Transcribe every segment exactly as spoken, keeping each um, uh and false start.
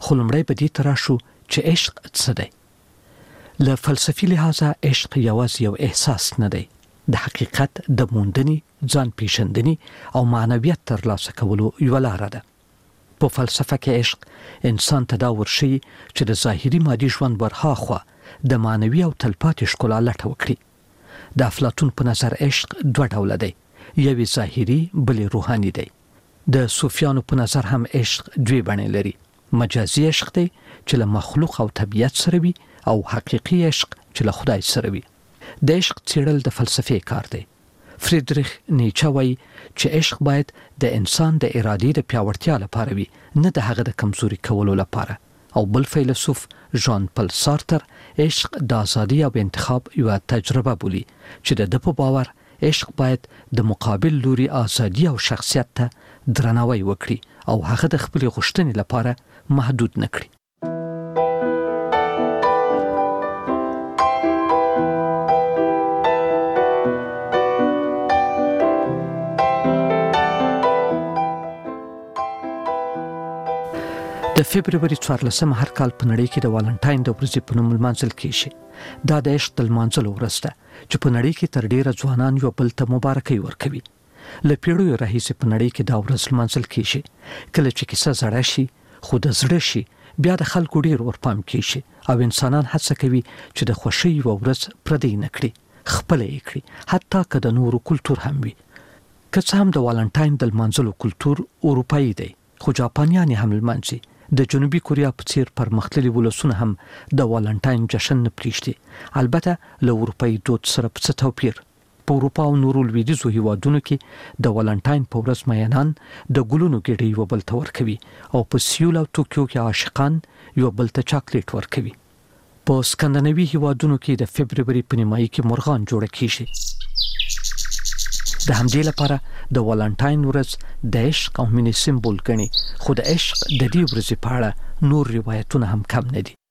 خو لومړی به دې ته راشو چې عشق څه دی. له فلسفي لحاظه عشق یوازې یو احساس نه دی، د حقیقت د موندنې، ځان پیژندنې او معنویت ترلاسه کولو یوه لاره ده. په فلسفه کې عشق انسان ته دا ورښيي چې د ظاهري مادي ژوند ورهاخوا د معنوي او تلپاتې ښکلا لټه وکړي. د افلاطون په نظر عشق دوه ډوله دی، یوې ظاهري بلې روحاني دی. د صوفیانو په نظر هم عشق دوی بڼې لري، مجازي عشق دی چې له مخلوق او طبیعت سره وي، او حقیقي عشق چې له خدای سره وي. د عشق څېړل د فلسفې کار دی. فریدریخ نیچه وایي چې عشق باید د انسان د ارادې د پیاوړتیا لپاره وي، نه د هغه د کمزوري کولو لپاره. او بل فیلسوف ژان پل سارتر عشق د ازادي او انتخاب یوه تجربه بولي چې د ده په باور عشق باید د مقابل لوري ازادي او شخصیت ته درناوی وکړي او هغه د خپلې غوښتنې لپاره محدود نه کړي. د فبروري څوارلسمه هر کال په نړۍ کې د والنټاین د ورځې په نوم لمانځل کیږي. دا د عشق د لمانځلو ورځ ده چې په نړۍ کې تر ډیره ځوانان یو بل ته مبارکي ورکوي. له پیړیو راهیسې په نړۍ کې دا ورځ لمانځل کیږي. کله چې کیسه زړه شي خو د زړه شي، بیا د خلکو ډیر ورپام کیږي او انسانان هڅه کوي چې د خوښۍ یوه ورځ پردی نه کړي، خپله یې کړي، حتی که د نورو کلتور هم وي. که څه هم د والنټاین د لمانځلو کلتور اروپایي دی، خو جاپانیان یې هم لمانځي. د جنوبي کوریا په څیر پرمختللي ولسونه هم د والنټاین جشن نه پرېږدي، البته له اروپایي دود سره په څه توپیر. په اروپا او نورو لویدیځو هیوادونو کې د والنټاین په ورځ مینان د ګلونو ګېډۍ یو بل ته ورکوي او په سیول او توکیو کې عاشقان یو بل ته چاکلیټ ورکوي. په سکندناوي هیوادونو کې د فبروري په نیمایي کې مرغان جوړه کیږي. د همدې لپاره د والنټاین ورځ د عشق او مینې سمبول ګڼي، خو د عشق د دې ورځې په اړه نور روایتونه هم کم نه دي.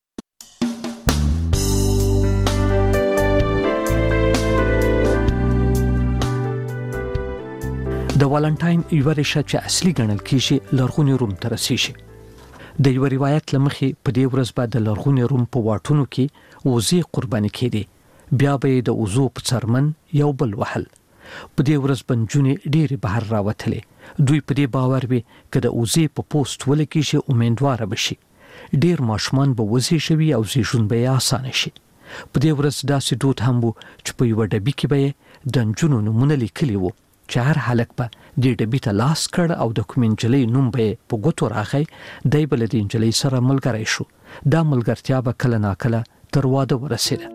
د والنټاین یوه ریشه چې اصلي ګڼل کیږي لرغوني روم ته رسیږي. د یوه روایت له مخې په دې ورځ به د لرغوني روم په واټونو کې وزې قرباني کېدې، بیا به یې د وزو په څرمن یو بل وهل. په دې ورځ به نجونې ډېرې بهر راوتلې. دوی په دې باور وي که د وزې په پوست ولګېږي امیندواره به شي. ډېر ماشومان به وزېږوي او زېږون به یې اسانه شي. په دې ورځ داسې دود هم وو چې په یوه ډبي کې به یې د نجونو نومونه لیکلي وو چې هر هلک به دې ډبي ته لاس کړ او د کومې نجلۍ نوم به یې په ګوتو راغی، دی به له دې نجلۍ سره ملګری شو. دا ملګرتیا به کله ناکله تر واده ورسېده.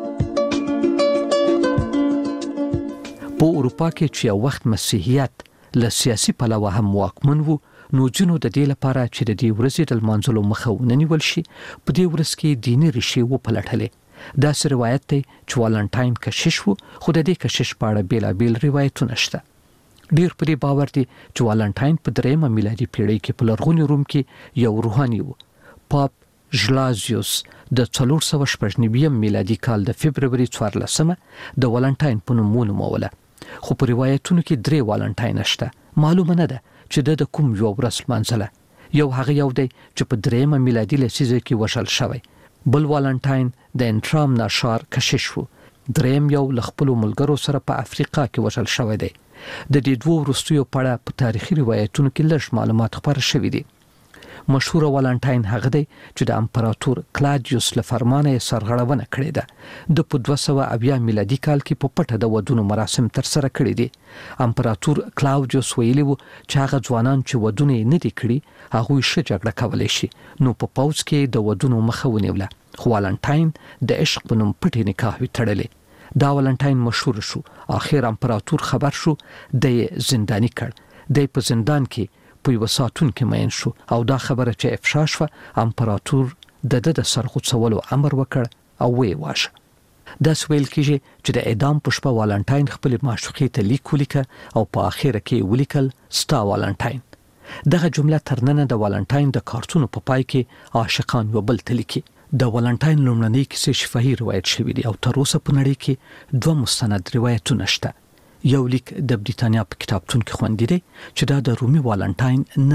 په اروپا کې چې یو وخت مسیحیت له سیاسي پلوه هم واکمن وو، نو ځینو د دې لپاره چې د دې ورځې د لمانځلو مخه ونیول شي، په دې ورځ کې دیني ریښې وپلټلې. داسې روایت دی چې والنټاین کشش وو، خو د دې کشش په اړه بېلابېل روایتونه شته. ډېر په دې باور دي چې والنټاین په درېیمه میلادي پیړۍ کې په لرغوني روم کې یو روحاني وو. پاپ ژلازیوس د څلور سوه شپږ نوي میلادي کال د فبروري څوارلسمه د والنټاین په نوم ونوموله. خو په روایتونو کې درې والنټاین شته. معلومه نه ده چې د کوم یو ورځ لمانځله. یو هغه یو دی چې په دریمه میلادي لسیزه کې وشل شوی. بل والنټاین د انټرام ناشار کشش وو. دریم یو ل خپل ملګرو سره په افریقا کې وشل شوی دی. د دې دوه وروستیو په اړه په تاریخي روایتونو کې لږ معلومات خپاره شوي دي. مشهور والنټاین هغه دی چې د امپراتور کلاډیوس له فرمانه یې سرغړونه کړې ده. د په دوه سوه اویا میلادي کال کې په پټه د ودونو مراسم ترسره کړي دي. امپراتور کلاوډیوس ویلي وو چې هغه ځوانان چې ودونه یې نه دي کړي هغوی ښه جګړه کولی شي، نو په پوځ کې د ودونو مخه ونیوله. خو والنټاین د عشق په نوم پټې نکاح وتړلې. دا والنټاین مشهور شو. آخر امپراتور خبر شو، د یې زنداني کړ. د په زندان کې په یو ساتون کې مین شو او دا خبره چې افشا شوه، امپراتور د ده د سرغوڅولو امر وکړ او ویې واشه. داسې ویل کېږي چې د اعدام په شپه والنټاین خپلې معشوقې ته لیک ولیکه او په اخره کې ولیکل ستا والنټاین. دغه جمله تر ننه د والنټاین د کارتونو په پای کې عاشقان یو بل ته لیکي. د والنټاین لومړنۍ کیسې شفاهي روایت شوي دي او تر اوسه په نړۍ کې دوه مستند روایتونه شته. یو لیک د بریتانیا په کتابتون کې خوندي دی چې دا د رومي والنټاین نه دی،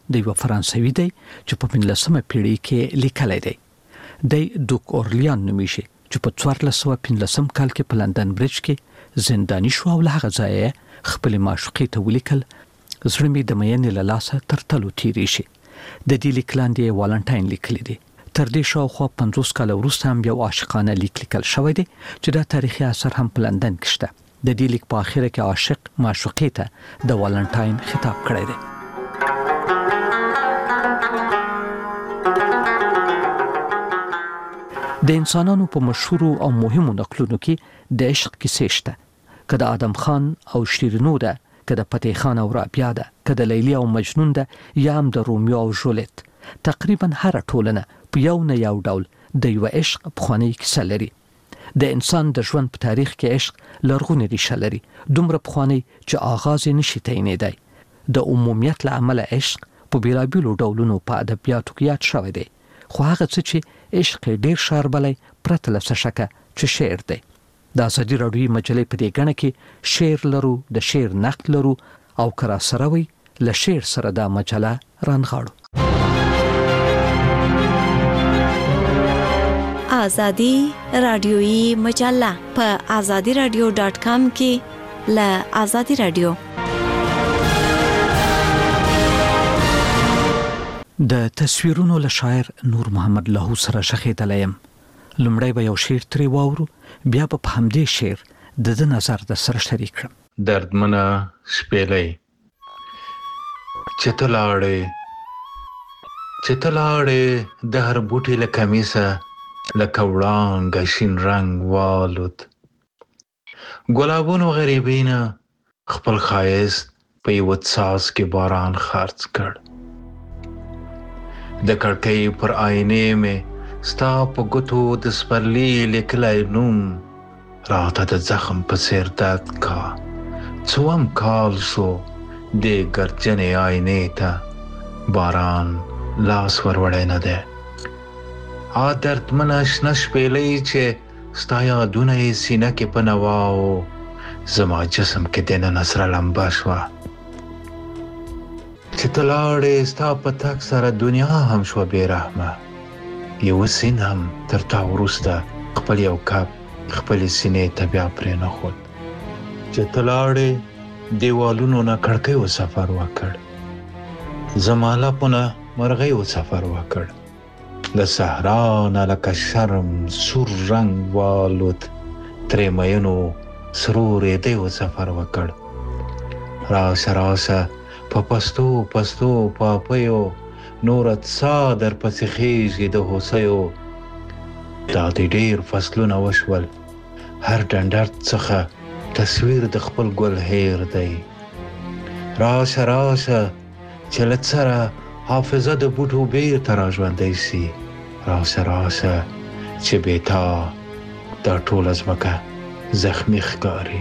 د یو فرانسوي دی چې په پنځلسمه پیړۍ کې لیکلی دی. د دوک اورلیان نومیږي چې په څوارلس سوه پنځلسم کال کې په لندن برج کې زنداني شو او له هغه ځایه خپل معشوقې ته ولیکل زړه مې د مینې له لاسه تر تلو تیری شي. د دې لیک لاندې والنټاین لیکلی دی. تر دې شاوخوا پنځوس کاله وروسته هم یو عاشقانه لیک لیکل شوی دی چې دا تاریخي اثر هم په لندن کې شته. د دې لیک په اخر کې عاشق معشوقې ته د والنټاین خطاب کړی دی. د انسانانو په مشهور او مهمو نقلونو کې د عشق کیسې شته. که د آدم خان او شیرینو ده، که د فتح خان او رابعه ده، که د لیلی او مجنون ده، یا هم د رومیو او جولیت. تقریبا هر ټولنه په یو نه یو ډول د یو عشق پخوانی کیسه لري. د انسان د ژوند په تاریخ کې عشق لرغونې ریشه لري، دومره پخوانی چې آغاز یې نشي تعینېدای. د عمومیت له امله عشق په بیلابیلو ډولونو په ادبیاتو کې یاد شوی دی، خو هغه څه چې عشق ډیر شاربلی پرته له څه شکه چې شعر دی. د ازادي راډیوي مجلې په دې ګڼه کې شعر لرو، د شعر نقد لرو، او که را سره وي له شعر سره دا مجله رانغاړو. ازادي راډیوي مجله په ازادي راډیو ډاټ کام کې له ازادي راډیو د تصویرونو له شاعر نور محمد لاهو سره شخېدلی یم. لومړی به یو شعر ترې واورو، بیا به په همدې شعر د ده نظر در سره شریک کړم. دردمنه شپېلۍ چې ته لاړې چې ته لاړې د هر بوټي له کمیسه لکه وړانګه شین رنګ والوت. ګلابونو غریبینه خپل ښایست په یوه څاڅ کې باران خرڅ کړ. د کړکۍ پر آینې مې ستا په ګوتو د سپرلي لیکلی نوم راته د زخم په څېر درد کا. څوم کال شو دې ګرجنې آینې ته باران لاس وروړی نه دی. آ دردمنه شنه شپېلۍ چې ستا یادونه یې سینه کې په نوا و، زما جسم کې دننه سره لمبه شوه. چې ته لاړې ستا په تګ سره دنیا هم شوه بې رحمه. یوه سین هم تر تا وروسته خپل یو کب خپلې سینې ته بیا پرېنښود. چې ته لاړې دیوالونو نه کړکیو سفر وکړ، زما لپونه مرغیو سفر وکړ. د صحرا نه لکه شرم سور رنګ والوت، ترې مینو سرو ریدیو سفر وکړ. راشه راشه په پستو پستو پاپیو نوره څا در پسې خیږي د هوسیو. دا د ډېر فصلونه وشول، هر ډنډر څخه تصویر د خپل ګل هیر دی. راشه راشه چې له سره حافظه د بوټو بیرته را ژوندی سي. راشه راشه چې بې تا دا ټوله ځمکه زخمي ښکاري.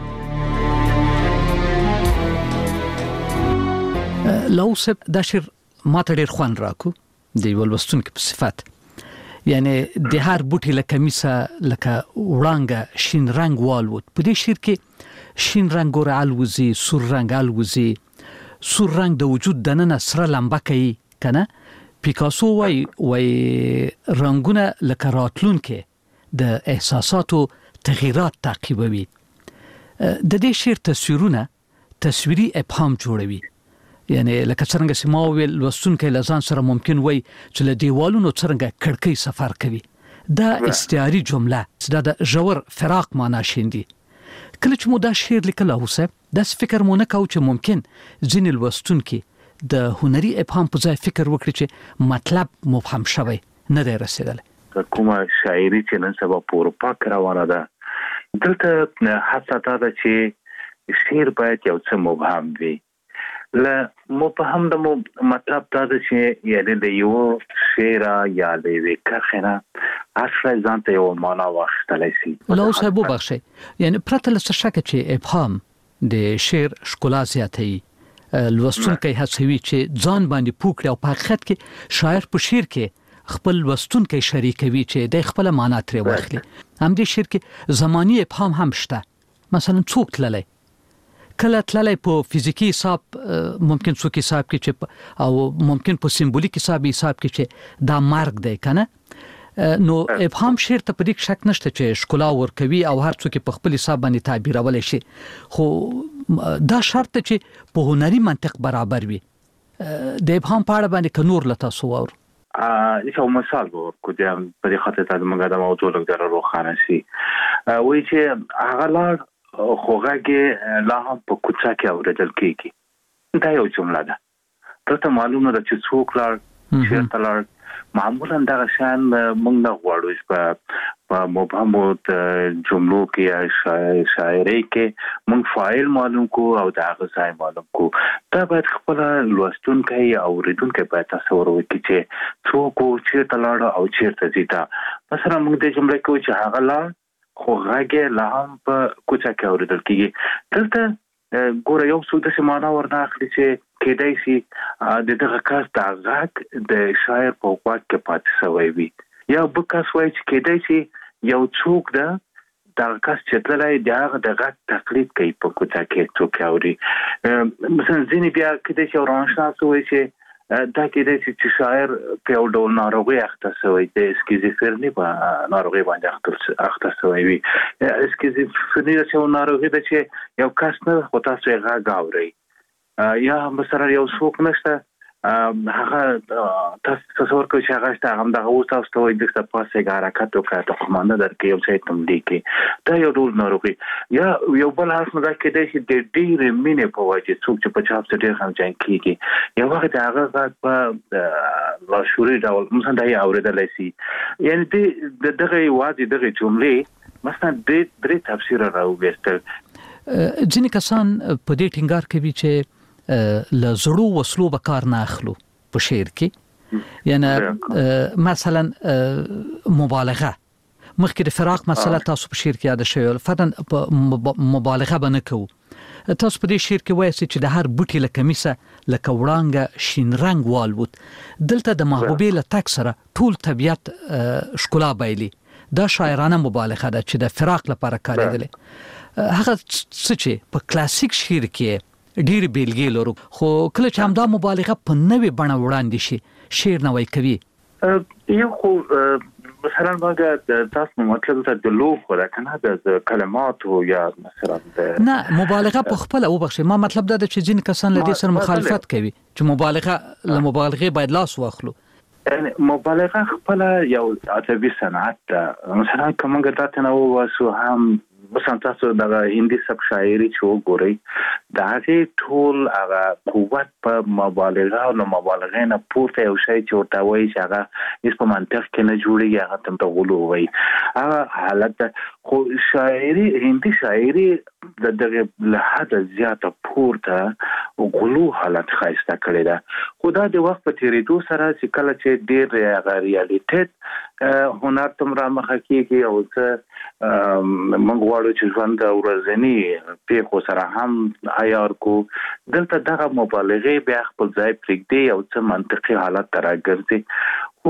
لاهو صاحب دا شعر ماته ډېر خوند راکو د یو لوستونکي په صفت. یعنی د هر بوټي له کمیسه لکه وړانګه شین رنګ والوت. په دې شعر کې شین رنګ ور الوزي، سور رنګ الوزي. سور رنګ د وجود دننه سره لمبه کوي کنه. پیکاسو وای وای رنگونه لکه راتلونکي د احساساتو تغییرات تعقیبوي. د دې شعر تصویرونه تصویري ابهام جوړوي. یعنی لکه څنګه چې ما ویل لوستونکی له ځان سره ممکن وای چې له دیوالونو څنګه کړکۍ سفر کوي. دا استعاري جمله چې دا د ژور فراق معنا شیندي. کله چې مو دا شعر لیکل او صاحب داس فکر مو نه کاوه چې ممکن ځینې لوستونکي د هنري ابهام په ځای فکر وکړي چې مطلب مبهم شوی نه دی رسیدلی. کومه شاعري چې نن سبا په اروپا کې روانه ده، دلته هڅه دا ده چې شعر باید یو څه مبهم وي. له مبهم د مطلب دا ده چې یعنی د یو شعر یا د یوې کرښې نه اصلا ځان ته یو معنا واخیستلی شي. لاهو صاحب وبخښئ، یعنی پرته له څه شکه چې ابهام د شعر ښکلا زیاتوي، لوستونکی هڅوي چې ځان باندې پوه کړي او په حقیقت کې شاعر په شعر کې خپل لوستونکی شریکوي چې د خپل معنا ترې واخلي. همدې شعر کې زماني ابهام هم شته. مثلا څوک تللی کله تللی په فزیکی حساب ممکن څوک حساب کې چې او ممکن په سمبولیک حساب حساب کې چې دا مرګ دی کنه نو ابهام شعر ته په دې شک نشته چې ښکلا ورکوي او هر څوک په خپل حساب باندې تعبیرول شي خو دا شرط چې په هنري منطق برابر وي د ابهام په اړه باندې ک نور لته سو اور یو مثال ورکو د په دې خاطر ته موږ د موضوع لپاره روښانه شي وایي چې هغه لار خوږه لا هم په کوڅه کې اوریدل کیږي دا یو جمله ده ته معلومه ده چې څوک لار چې لار معمولا دا شان موږ نه غواړو چې په مبهمو جملو کې یا شاعري کې موږ فاعل معلوم کو او دا غځای معلوم کو دا باید خپل لوستونکي او اوریدونکي باید تصور وکړي چې څوک چې تلاړه او چیرته ځي مثلا موږ د جملې کې چې هغه لار خو هغه لا هم په کوڅه کې اوریدل کیږي دلته ګوره یو څه د سیمانه ورنه اخلي چې کېدای شي د دغه کاس د غږ د شاعر په واک کې پاتې شوی وي یا بکاس وایي چې کېدای شي یو څوک ده د کاس چې تللی د هغه د غږ تقلید کوي په کوڅه کې څوک اوري مثلا ځینې بیا کېدای شي ورانشناس وایي چې دا کېدای شي چې شاعر په یو ډول ناروغي اخته شوی د اسکیزوفرني په ناروغي باندې اخته شوی وي اسکیزوفرني چې ناروغي ده چې یو کس نه خو تاسو یې غږ اورئ یا مثلا یو څوک نشته هغه تاسو تصور کوئ چې هغه شته هم دغه اوس تاسو ته وایي دغه پاسه حرکت وکړه ته قمانده درکې یو څه تم دی کې دا یو ډول ناروغي یا یو بل هغه څه دا کېدای شي د ډېرې مینې په وجه څوک چې په چاپ څه ډېر خمجان کېږي یو وخت هغه غږ په لاشعوري ډول مثلا دا یې اورېدلی شي یعنې د دغه یوازې دغه جملې مثلا درې درې تفسیره راوویستل ځینې کسان په دې ټینګار کوي چې له زړو وسلو به کار نه اخلو په شعر کې یعنی مثلا مبالغه مخکې د فراق مسله تاسو په شعر کې یاد شوی فرضاً مبالغه به نه کوو تاسو په دې شعر کې وایي چې د هر بوټي له کمیسه لکه وړانګه شین رنګ والوت دلته د محبوبې له تک سره ټول طبیعت ښکلا بایلي دا شاعرانه مبالغه ده چې د فراق لپاره کارېدلې هغه څه چې په کلاسیک شعر کې ډېر بیلګې لرو خو کله چې همدا مبالغه په نوې بڼه وړاندې شي شعر نوی کوي یو خو مثلا موږ تاسو مطلب ته د لوخ راکنه د کلماتو یا مثلا نه مبالغه په خپل او بخښه ما مطلب دا چې ځین کسان له دې سره مخالفت کوي چې مبالغه له مبالغه باید لاس واخلو یعنی مبالغه خپل یو ادبي صنعت ده مثلا کومه ګټه نه واسو هم مثلا تاسو د هندي سب شاعري چې وګورئ دا هغه ټول هغه قوت په مبالغه او مبالغه نه پورته یو شی چې ورته وایي چې هغه هیڅ په منطق کې نه جوړي هغه تم ته غلو وایي هغه حالت خو شاعري هندي شاعري د دغه له حد زیاته پورته غلو حالت خاصه کړی ده خو دا د وخت په تیریدو سره چې کله چې ډېر هغه ریالیټیت هنر تم را مخه کیږي او څه موږ غواړو چې ژوند د ورځني پیښو سره هم عیار کو دلته دغه مبالغه بیا خپل ځای پرېږدي او څه منطقي حالت ته راګرځي خو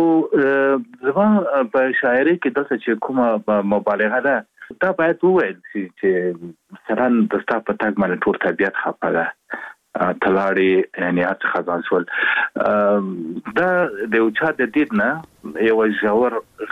زما په شاعري کې دلته چې کومه مبالغه ده دا باید وویل شي چې مثلا د ستا په تګ باندې ټول طبیعت خفه ده تلاړي یعنی هڅه خزان سول دا د یو چا د دید نه یو ژور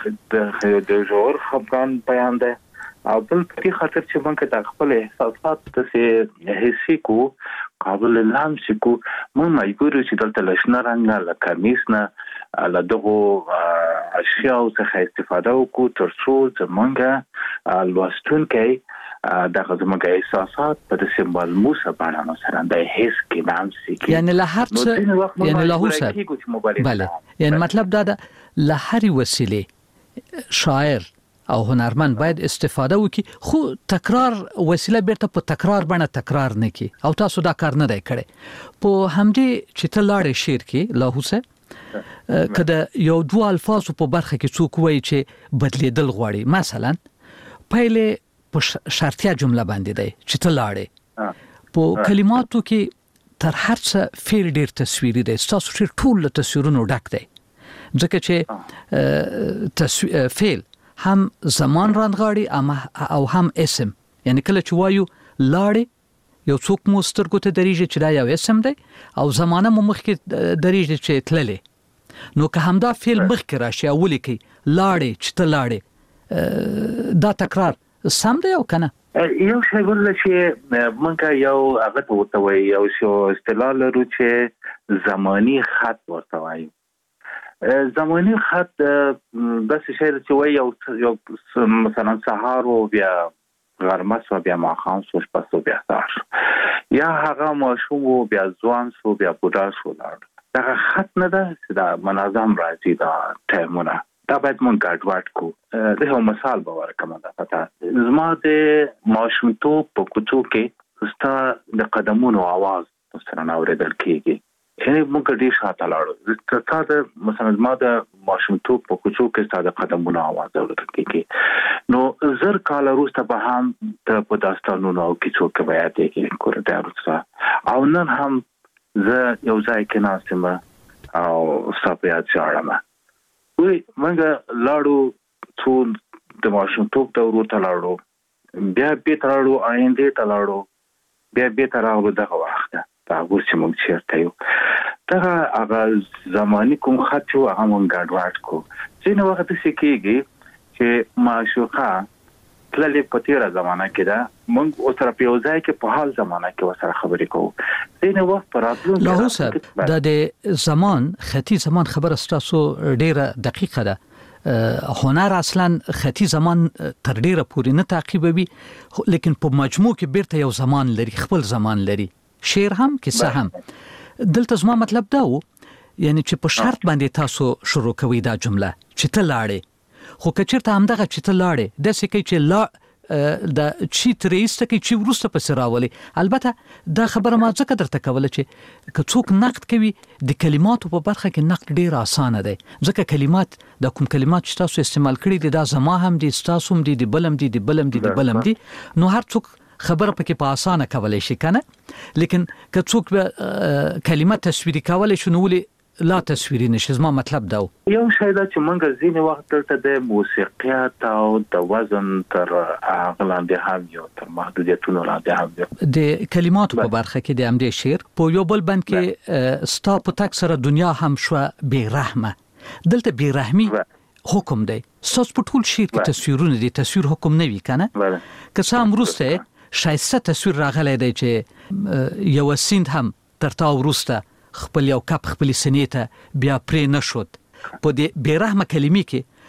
د ژور خفقان بیان ده او بل په خاطر چې موږ د خپل احساسات ته حسي کو قابل لمس کو موږ مجبور چې دلته لښنه رنګ له کمیس نه له دغه اشیاء څخه استفاده وکړو ترڅو زمونږ لوستونکي دغه زموږ احساسات په سمبال موسه باندې مثلا د حس کې نامسي کې یعنی له هر څه یعنی له هوسه بله یعنی مطلب دا ده له هر وسیله شاعر او هنرمند باید استفاده وکړي خو تکرار وسیله بیرته په تکرار باندې تکرار نه کی او تاسو دا کار نه دی کړی په همدې چې ته لاړې شعر کې له هوسه کله یو دوه الفاظ په برخه کې څوک وایي چې بدلیدل غواړي مثلا پهله په شرطیه جمله باندې دی چې ته لاړې په کلماتو کې تر هر څه فعل ډیر تصویري دی تاسو چې ټول تصویرونو ډک دی ځکه چې تصویر فعل هم زمان رانغاړي او هم اسم یعنی کله چې وایو لاړې یو څوک مو سترګو ته درېږي چې دا یو اسم دی او زمانه مو مخکې درېږي چې تللې، نو که همدا فعل مخکې راشي او ولیکي لاړې چې ته لاړې، دا تکرار سم دی او کنه؟ یو شی ورله چې مونږه یو هغه ته ورته وایي، یو شی اصطلاح لرو چې زمانی خط ورته وایي. زمانی خط داسې شی چې وایي یو مثلا سهار و بیا غرمه سو بیا ماښام سو شپه سو بیا سهار شو، یا هغه ماشوم و بیا ځوان سو بیا بوډا شو لاړ. دغه خط نه ده چې دا منظم راځي دا ټایمونه، دا باید مونږ ګډوډ کو. د یو مثال به ورکړم. دا پته زما د ماشومتوب په کوڅو کې ستا د قدمونو आवाज سره اورېدل کېږي. یعنې موږ ډېر شاته لاړو، ستا د مثلا زما د ماشومتوب په کوڅو کې ستا د قدمونو आवाज اورېدل کېږي. نو زر کاله وروسته به هم ته په داستانونو او کیسو کې به یادېږي کورته وروسته. او نن هم زه یو ځای کې ناست یم او ستا په یاد ژاړم. وی منګه لاړو څو د ماشومتوب دورو ته لاړو، بیا بیرته لاړو آینده ته لاړو، بیا بیرته راغلو دغه وخت ته دا اوس چې موږ چېرته یو. دغه هغه زماني کوم خط چې هغه موږ ګډوډ کو. ځینې وخت داسې کېږي چې معشوقه تللې په تېره زمانه کې ده، موږ ورسره په یو ځای کې په حال زمانه کې ورسره خبرې کوو. ځینې وخت په راتلونکي لاهور صاحب دا د زمان خطي زمان خبره ستاسو ډیره دقیقه ده. هنر اصلا خطي زمان تر ډیره پورې نه تعقیبوي، لیکن په مجموع کې بیرته یو زمان لري، خپل زمان لري. شعر هم کیسه هم. دلته زما مطلب دا و یعنی چې په شرط باندې تاسو شروع کوي دا جمله چې ته لاړې، خو که چېرته همدغه چې ته لاړې داسې کوي چې لا د چی تریسته کې چې ورسته پسې راولي. البته دا خبره ما ځکه درته کوله چې که څوک نقد کوي د کلماتو په برخه کې نقد ډیر اسانه دی، ځکه کلمات د کوم کلمات چې تاسو استعمال کړي دي دا زما هم دي، ستاسو هم دي، د بلم دي، د بلم دي، د بلم دي، نو هر څوک خبره پکې په اسانه کولای شي کنه. لیکن که څوک به کلمات تصویري کولای شي نو ولې لا تصویري نشي؟ زما مطلب دا یو شی دا چې موږ ځینې وخت دلته د موسیقیات او د وزن تر هغه لاندې هم یو تر محدودیتونو لاندې هم یو د کلماتو په برخه کې د همدې شعر په یو بل بند کې ستا په تک سره دنیا هم شو بې رحمه. دلته بې رحمي حکم دی، ستاسو په ټول شعر کې تصویرونه دي، تصویر حکم نه وي کنه. که څه هم وروسته شایسته تصویر راغلی دی چې یو سیند هم تر تا وروسته خپل یو کپ خپل سینې ته بیا پرې نشود. په دې بې رحمه کلمې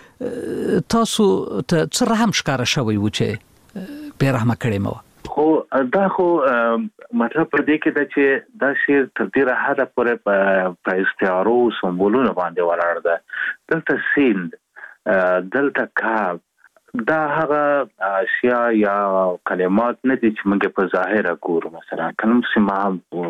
کې تاسو ته څه رحم ښکاره شوی و چې بې رحمه کړې مو؟ خو دا خو مطلب پر دې کې دا چې دا شعر تر ډېره حده پورې په استعارو او سمبولونو باندې ولاړ ده. دلته سیند، دلته کب، دا هغه اشیاء یا کلمات نه دي چې موږ په ظاهره ګورو. مثلا کلم سیمه هم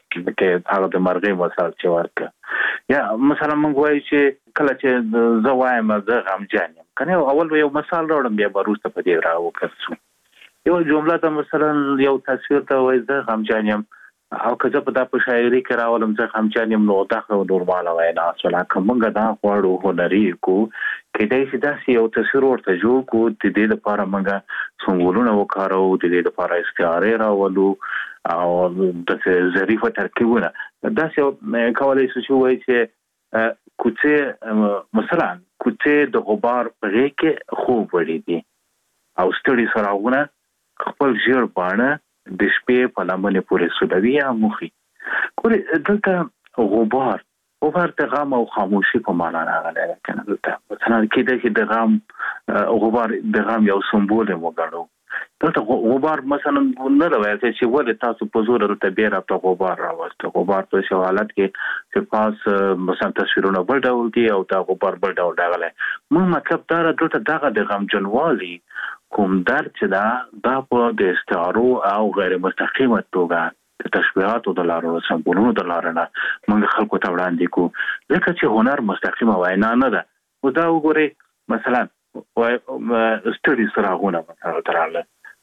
کې هغه د مرغۍ مثال چې ورکړه، یا مثلا موږ وایو چې کله چې زه وایم زه غمجن یم کنه، اول یو مثال راوړم بیا وروسته په دې راوکړم. یو جمله ته مثلا یو تصویر ته وایي زه غمجن یم، او که زه په دا په شاعري کې راولم زه غمجن یم، نو دا خو نورماله وینا شوله. که موږ دا غواړو هنري کو کېدای شي داسې یو تصویر ورته جوړ کړو، د دې لپاره موږ سمبولونه وکاروو، د دې لپاره استعارې راولو او د ظریفه ترکیبونه. داسې کولای شو چې وایي چې کوڅې مثلا کوڅې د غبار په غېږ کې خوب وړي دي او ستړي څراغونه خپل ژیړ باڼه د شپې په لمنې پورې سولوي یا موخي. ګورې دلته غبار غبار د غم او خاموشي په معنا راغلی دی کنه. دلته مثلا کېدای شي د غم غبار د غم یو سمبول وګڼو. دلته غبار مثلا نه راوي چې ولې تاسو په زور دلته بیا راته غبار راوسته. غبار په شو حالت کې چې پاس مثلا تصویرونه بل ډول دي او دا غبار بل ډول راغلی. مو مطلب دا دلته دغه د غم جنوالي کوم درد چې دا دا په د استعارو او غیر مستقیمه توګه د تشبیهاتو د لارو سمبولونو د لارو نه موږ خلکو ته وړاندې کوو. ځکه چې هنر مستقیمه وینا نه ده. خو دا وګورئ مثلا ستړي څراغونه مثلا تراله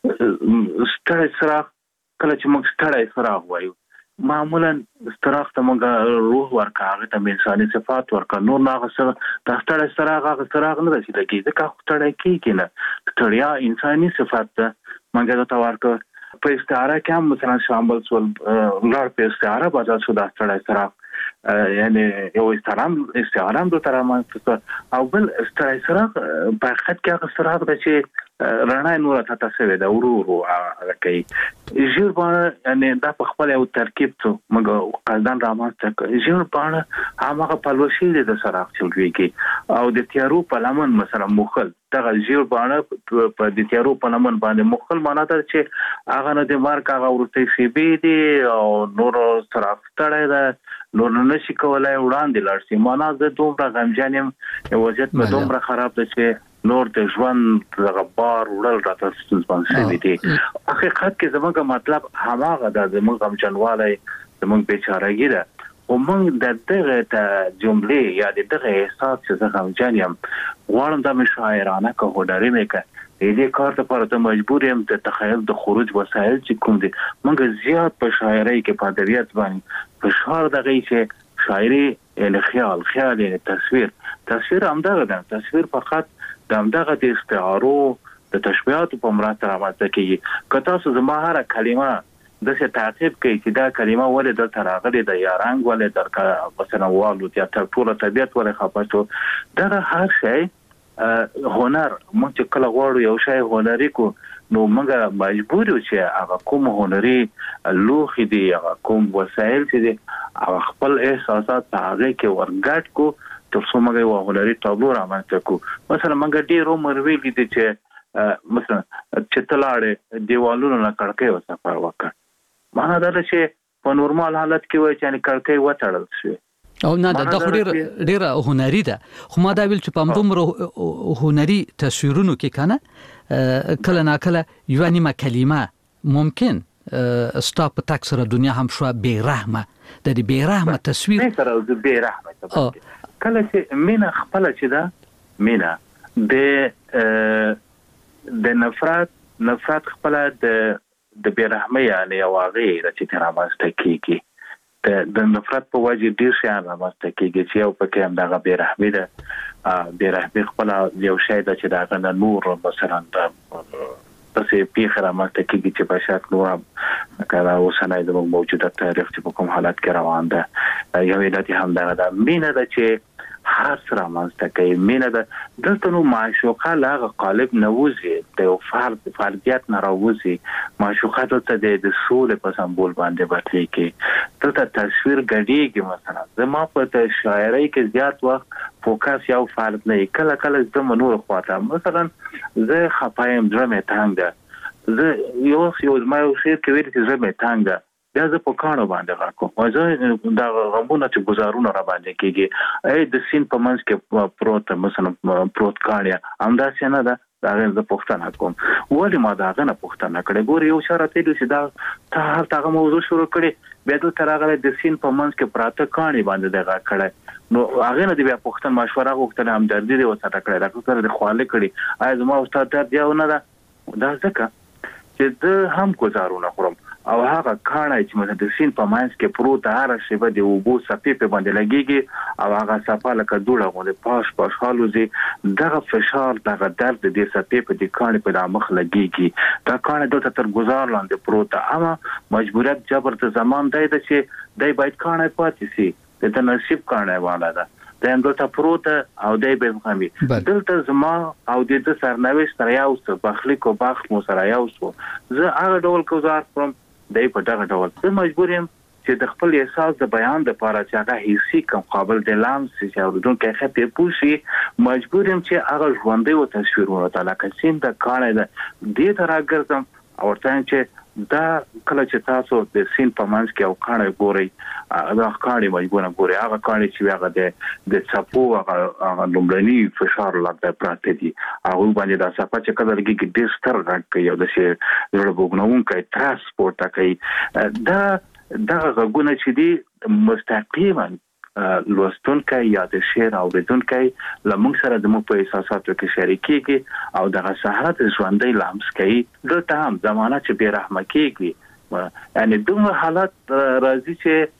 ستړي څراغ کله چې موږ ستړي څراغ وایو معمولا څراغ ته موږ روح ورکا، هغه ته انساني صفات ورکا. نور نه هغه څه د ستړي څراغ هغه څراغ نه رسېږي ځکه ستړي کېږي نه. ستړیا انساني صفات ده موږ ته ورکا په استعاره کې هم مثلا شامل شول لړ په استعاره بدل شو د ستړی سره یعنی یو استعاره استعاره هم د ترامه او بل ستړی سره په حقیقت کې هغه سره د چې رڼا نور ته تاسو د ورو ورو هغه کوي ژور باندې یعنی دا په خپل یو ترکیب ته موږ قصدان رامنځته ژور باندې هغه په لوشي د سره چلويږي او د تیارو په لمن مثلا مخل دغه ژور باندې په د تیارو په لمن باندې مخل معنا ده چې هغه نه د مارک هغه ورته شي بي دي او نور سره فتړای ده نور نشي کولای وړاندې لاړ شي معنا د دومره غمجنم وضعیت په دومره خراب ده چې نور د ژوند غبار وړل راته ستونزمن شوی دي حقیقت کې زموږ مطلب هماغه د زموږ غمجنواله زموږ بیچارهګي ده او موږ د دغه ته جملې یا د دغه احساس چې زه غمجن یم غواړم د مشاعرانه کوهداري مې دې کار ته پرته مجبور یم د تخیل د خروج وسایل چې کوم دي موږ زیات په شاعرۍ کې په ادبیات باندې په شعر دغه چې شاعري یعنی خیال خیال یعنی تصویر تصویر همدغه ده تصویر فقط د همدغه د استعارو د تشبيهات په مرسته راځي کېږي که تاسو زما هر کلمه د څه تعقیب کوي چې دا کلمه ولې د تراغلي د یا رنگ ولې د مثلا والو یا ټول طبيعت ولې خپاتو دا هر شی هنر موږ چې کله غواړو یو شی هنري کو نو موږ مجبور یو چې هغه کوم هنري لوخي دي هغه کوم وسایل دي هغه خپل احساسات هغه کې ورګټ کو تر څو موږ یو هنري تابلو رامنځته کو مثلا موږ ډیرو مروي دي چې مثلا چې تلاړې دیوالونو نه کړکۍ وسفر وکړ معنا دا چې په نورمال حالت کې وای چې کړکۍ وټړل شي او نه دا خو ډیر ډیر هنري ده خو ما دا ویل چې په همدومره هنري تصویرونو کې کنه کله نا کله یو نیمه کلمه ممکن ستاپ تک سره دنیا هم شو بیرحمه د دې بیرحمه تصویر سره د بیرحمه کله چې مینا خپل چې دا مینا د د نفرت نفرت خپل د د بیرحمه یعنی واغې د چې ترامسته کیږي د نفرت په وجه ډیر شي رامسته کیږي چې یو پکې هم دغه بیرحمه ده بیرحمه خپل یو شی د چې دغه نور مثلا د تاسې پیخه رامسته کیږي چې په شک نور کله اوسنۍ د موجوده تاریخ چې په کوم حالت کې روان ده یو علت هم دغه د مینه ده چې هر سره مانسته کوي مینه ده دلته نو معشوقه لاغه قالب نووزي د فرد فردیت نه راوځي معشوقه دلته د سولې په سمبول باندې بدلې کې دلته تصویر غړيږي مثلا زما په شاعرۍ کې زیات وخت فوکس یو فرد نه کله کله د منور خواته مثلا زه خپایم درمه تنگ ده زه یو یو ما یو شعر کې ویل چې زه مې تنگ ده بیا زه په کانو باندې راکوم وځه دا غمونه چې گزارونه را باندې کېږي اې د سین په منځ کې پروت مثلا پروت کاڼیا همدا څنګه ده دا غږ پښتنه کوم ولې ما دا غنه پښتنه کړې ګور یو شرط دی چې دا ته هر تاغه موضوع شروع کړي بیا د ترغله د سین په منځ کې پراته کاڼي باندې دغه کړه نو هغه نه دی بیا پښتن مشوره غوښتنه هم دردي دی وسره کړی دا څه د خواله کړي آیا زما استاد درد یاونه ده دا ځکه چې د هم گزارونه خورم او هغه کاڼه چې مثلا د سین په ماینس کې پروت هر شی به د وبو سپې په باندې لګيږي او هغه صفه لکه دوړه غوډه پاش پاش حالوزي دغه فشار دغه درد د دې سپې په د کاڼه په مخ لګيږي دا کاڼه دلته تر گزار لاندې پروت اما مجبوریت جبر ته زمان دی چې دای باید کاڼه پاتې شي د نصیب کاڼه والا ده د اندوته پروت او دای به مخامي دلته زما او د دې سرنويش تر یو څه بخلی کو باخ مو سره یو څه زه هغه ډول گزار کوم دای په دغه ډول زه مجبور یم چې د خپل احساس د بیان د لپاره چې هغه هیڅ کوم قابل د لامس چې اوردون کې خپې پوښي مجبور یم چې هغه ژوندې و تصویرونه تعالی کسین د کانه د دې تراګرځم او ورته چې دا کله چې تاسو د سین په منځ کې او کانه ګوري دا کانه مجبور ګوري هغه کانه چې هغه د د چپو هغه لومړني فشار لاګ پراته دي هغه باندې دا صفه چې کله لګي د ستر غټ کوي او د شي زړبوګنون کوي ترانسپورت کوي دا دا غوونه چې دي مستقیما لوستونکي یا د شعر اوریدونکي لمونږ سره د مو په احساساتو کې شریکيږي او دغه سهارت ژوندۍ لامس کوي دلته هم زمانہ چې بیرحمه کېږي یعنی دومره حالت راځي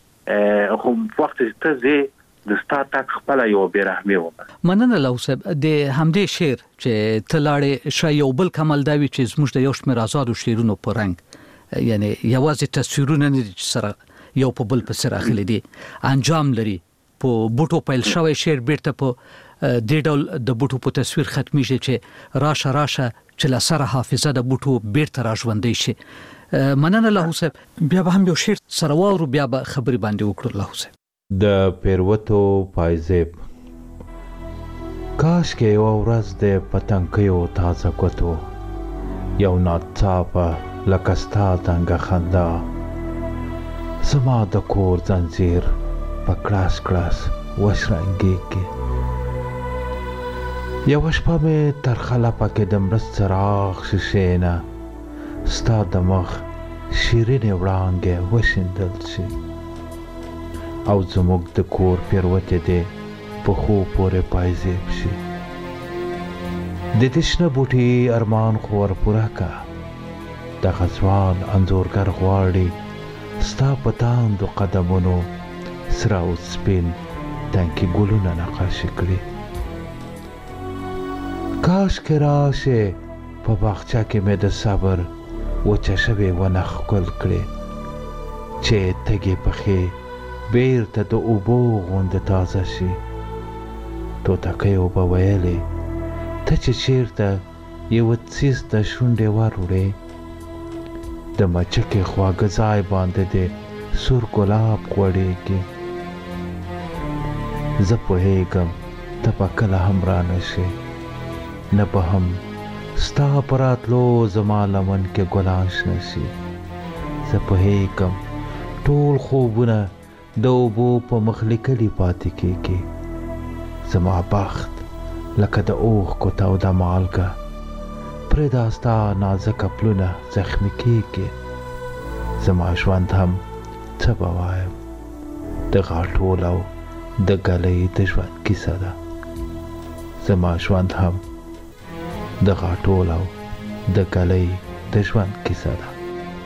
چې خو وخت ته زی د ستاتک خپل یو بیرحمه و مننه لوسب د همدې شعر چې تلاړې شای یو بل کمال داوی چې زموږ د یو شمېر آزاد شعرونو په رنګ یعنی یوازې تصویرونه نه دي سره یو په بل په سر اخلي دي انجام لري په بوټو پیل شوی شعر بیرته په د ډول د بوټو په تصویر ختمي شي چې راشه راشه چې له سره حافظه د بوټو بیرته راژوندې شي مننه له حساب بیا به هم یو شعر سره وورو بیا به خبري باندې وکړو له حساب د پیروتو پایزیب کاش کې یو ورځ د پتنګیو تازه کوتو یو ناڅاپه لکه ستا دنګه خندا زما د کور زنځیر په کلاس کلاس وشرنګېږي یوه شپه مې تر خلپه کې د مرست څراغ شیشې نه ستا د مخ شیرینې وړانګې وشیندل شي او زموږ د کور پیروتې دې په خوب پورې پایزیب شي د دې شنه بوټي ارمان خو ورپوره که دغه ځوان انځورګر غواړي ستا په تاندو قدمونو سره او سپین تنکي ګلونه نقاشي کړي کاش کې راشه په باغچه کې مې د صبر وچه شوې ونه ښکل کړې چې تږې پښې بیرته د اوبو غوندې تازه شي توتکیو به ویلې ته چې چېرته یوه څیز ته شونډې واروړې د مچکې خواږه ځای باندې دې سور ګلاب غوړېږي زه پوهېږم ته به کله هم رانه شې نه به هم ستا په راتلو زما لمن کې ګلان شنه شي زه پوهېږم ټول خوبونه د اوبو په مخ لیکلي پاتې کېږي زما بخت لکه د اوښکو توده مالګه پرېږده ستا نازکه پلونه زخمي کېږي زما ژوند هم څه به وایم د غاټول او د ګلۍ د ژوند کیسه ده زما ژوند هم د غاټول او د ګلۍ د ژوند کیسه ده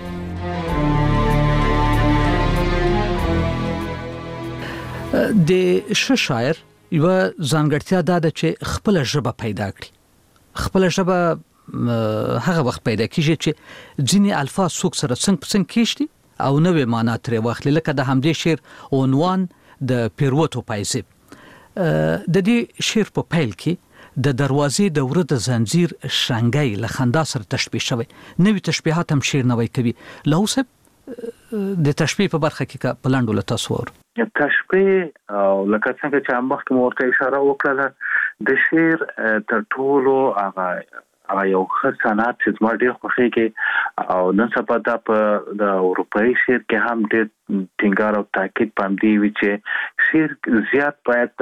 د ښه شاعر یو ځانګړتیا دا ده چې خپل ژبه پیدا کړي خپل ژبه هغه وخت پیدا کیږي چې ځینې الفاظ څوک سره څنګه څنګه کیشتي او نوې معنا ترې واخلي لکه د همدې شعر عنوان د پیروتو پایزیب د دې شعر په پیل کې د دروازې د وره د زنجیر شنګي له خندا سره تشبیه شوی نوې تشبیهات هم شعر نوې کوي له اوسه د تشبیه په برخه کې په لاندو له تصور تشبیه او لکه څنګه چې مخکې مورته اشاره وکړه د شعر تر ټولو هغه هغه یو ښه صنعت چې زما ډېر خوښېږي او نن سبا دا په د اروپایي شعر کې هم ډېر ټینګار او تاکید باندې وي چې شعر زیات باید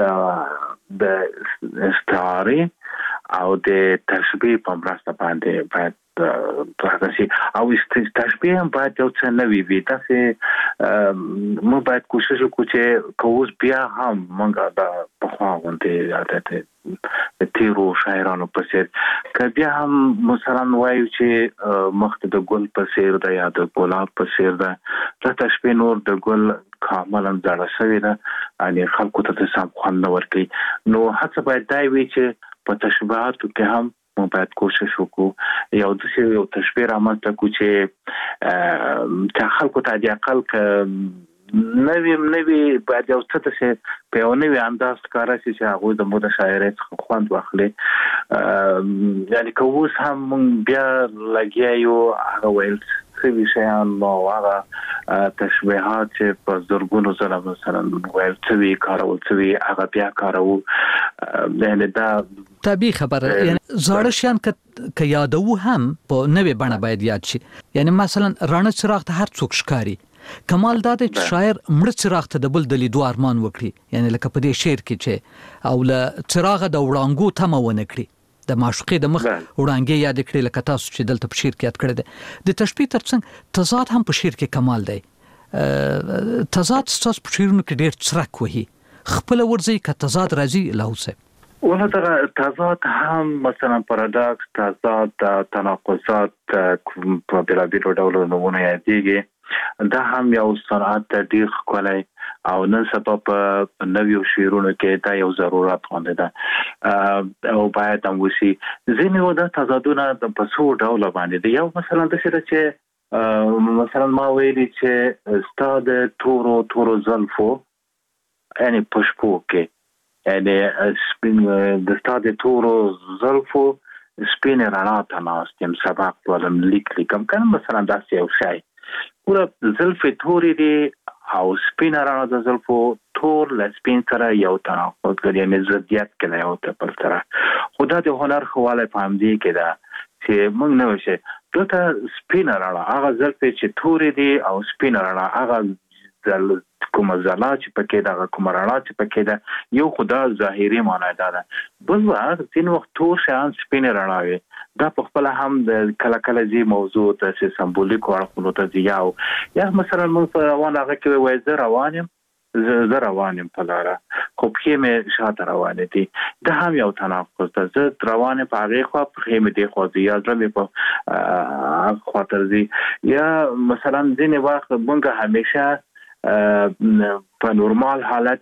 د استعارې او د تشبیه په مرسته باندې باید تاسو او تشبیه هم باید یو څه نوی وي تاسو مو باید کوشش وکړو چې کوز بیا هم مونږه د په خوا غونډه عادت تیرو شاعرانو په څیر که بیا هم مثلا وایو چې مخ د ګل په څیر ده یا د ګلاب په څیر ده د تشبیه نور د ګل کاملا ځړه شوی ده ان خلکو ته سم خوند ورکړي نو هڅه باید دا وي چې په تشبیهاتو کې هم مو باید کوشش وکړو یو د یو تشبیه رامنځته کو چې چې خلکو ته د عقل نوی نوی باید یو څه څه په یو نوی انداز کار شي چې هغه د مو د شاعرۍ څخه خوند واخلي یعنی کووس هم بیا لګیایو هغه ویل څه شیان نو هغه تشبیهات چې په زرګونو ځله مثلا ویل څه وی کارول څه وی هغه بیا کارو یعنی دا طبي خبره یعنی زړه شان ک یادو هم په نوې بڼه باید یاد شي یعنی مثلا رانه چراغ ته هر څوک ښکاری کمال دا دی چې شاعر مړ چراغ ته د بل د لیدو ارمان وکړي یعنی لکه په دې شعر کې چې او له چراغ د وړانګو تمه ونه کړي د معشوقې د مخ وړانګې یاد کړي لکه تاسو چې دلته په شعر کې یاد کړی دی د تشبیه ترڅنګ تضاد هم په شعر کې کمال دی تضاد ستاسو په شعرونو کې ډېر څرک وهي خپل ورځي که تضاد راځي لاوسه ولا ترى تضاد هم مثلا پارادوکس تضاد تناقضات په بېلابېلو ډولو نمونه یادېږي دا هم یو صنعت ډېر ښکلی او نن سبا په نویو شعرونو کې دا یو ضرورت غوندې ده او باید هم وشي ځینې و دا تضادونه په څو ډوله باندې دي یو مثلا داسې ده چې مثلا ما ویلي چې ستاد تورو تورو زلفو یعنی پښپو کې یعنی سپین د ستاد تورو زلفو سپین رڼا ته ناستم سبق ولم لیک لیکم کنه مثلا داسې یو شی پورا زلفې تورې دي او سپین رڼا د زلفو تور له سپین سره یو تناقض کوي یعنی ضدیت کوي یو ته پر سره خدا د هنر خواله پام دی کې دا چې موږ نه وشه دته سپین رڼا هغه زلفې چې تورې دي او سپین رڼا هغه زل کوم زلا چې پکې دا کوم رڼا چې پکې دا یو خدا ظاهري معنی دا ده بل وخت تین وخت تور شان سپین رڼا وي دا په خپل هم د کله کله زی موضوع ته سمبولیک ورخلو ته زیاو یا مثلا موږ په روان هغه کې وای زه روانم زه روانم په لاره خو په مې شاته روانې دي دا هم یو تناقض ده زه روانه په هغه خو په مې دی خو یا زه په خاطر دي یا مثلا ځینې وخت موږ همیشه په نورمال حالت